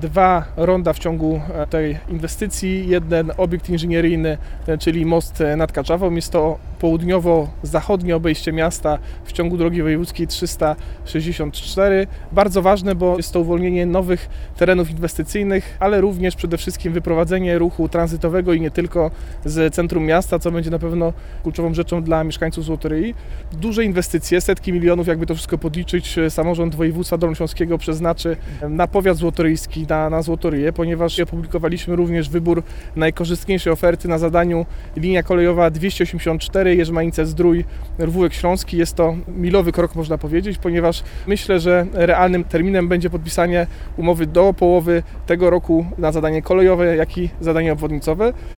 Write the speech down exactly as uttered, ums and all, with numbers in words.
dwa ronda w ciągu tej inwestycji, jeden obiekt inżynieryjny, czyli most nad Kaczawą. Jest to południowo-zachodnie obejście miasta w ciągu drogi wojewódzkiej trzysta sześćdziesiąt cztery. Bardzo ważne, bo jest to uwolnienie nowych terenów inwestycyjnych, ale również przede wszystkim wyprowadzenie ruchu tranzytowego i nie tylko z centrum miasta, co będzie na pewno kluczową rzeczą dla mieszkańców Złotoryi. Duże inwestycje, setki milionów, jakby to wszystko podliczyć, samorząd województwa dolnośląskiego przeznaczy na powiat złotoryjski, na, na Złotoryję, ponieważ opublikowaliśmy również wybór najkorzystniejszej oferty na zadaniu linia kolejowa dwieście osiemdziesiąt cztery Jerzmanice-Zdrój, Rwówek Śląski. Jest to milowy krok, można powiedzieć, ponieważ myślę, że realnym terminem będzie podpisanie umowy do połowy tego roku na zadanie kolejowe, jak i zadanie obwodnicowe.